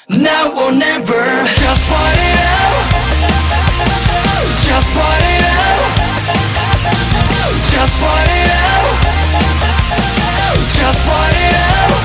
Now or never. Just fight it out. Just fight it out. Just fight it out. Just fight it out.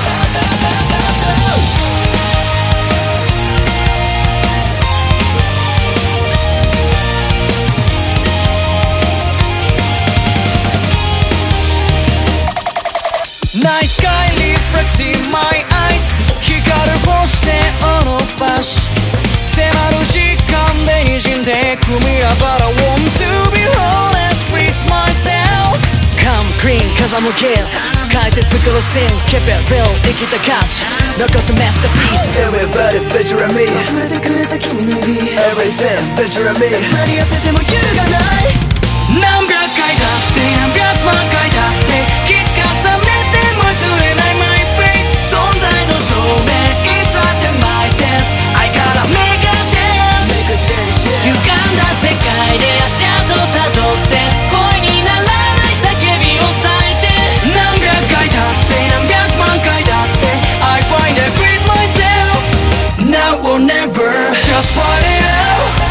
Night sky reflecting my eyes. 光る星でを伸ばし迫る時間で滲んでくミラー But I want to be honest with myself. Come clean cause I'm a kid. 変えて作るシーン Keep it real 生きた歌詞残す masterpiece. Everybody picture me. 溢れてくれた君の指 Everything picture me. なり痩せても揺るがない何百回だって何百万回だって気づかされても忘れない My face 存在の証明いつだって myself I gotta make a change 歪んだ世界で足跡たどって声にならない叫びを咲いて何百回だって何百万回だって I find it with myself Now or never Just fight it out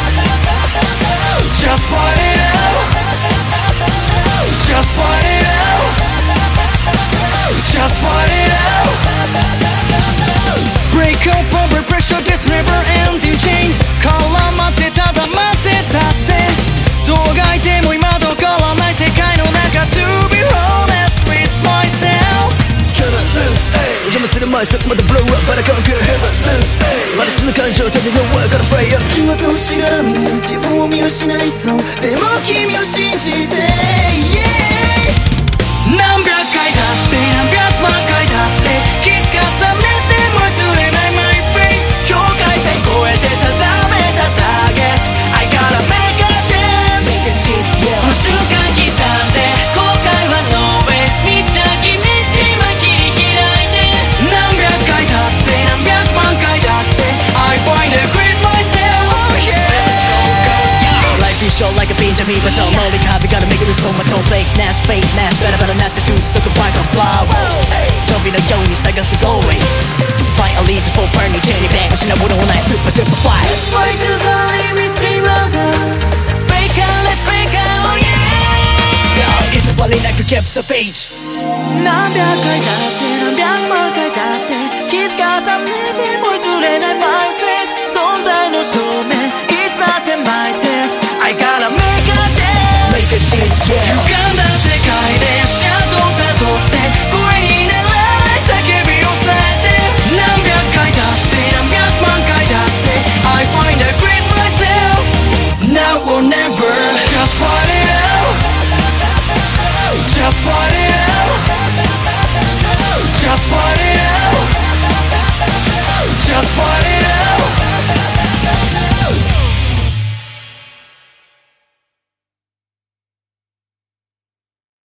Just fight it out Just fight it out Just fight it out Break up under pressure This never ending chain 絡まってただ待ってたってどうがいても今と変わらない世界の中 To be honest with myself Cannot lose, ayy 邪魔する myself また blow up But I can't get heaven lose, ayy まだその感情立ての work on fire 隙間としがらみに自分を見失いそうでも君を信じて、yeah、何百回だって何百万回だって気づかされても忘れない My face 境界線越えて定めたターゲット I gotta make a change この瞬間刻んで後悔は No way 道なき道は切り開いて何百回だって何百万回だって I find it with myself Oh yeah Life is short like a pinch of me But don't know the copy Gotta make it with so much Don't fake nash Better better not to do Stuck a bike on flower 飛びのように探す going Find a lead for burning Chain it back 失うものない Super duper fly Let's fight to the limit Scream louder Let's break out Oh yeah It's a volley like a kept savage 何百回だって何百万回だって気づかされて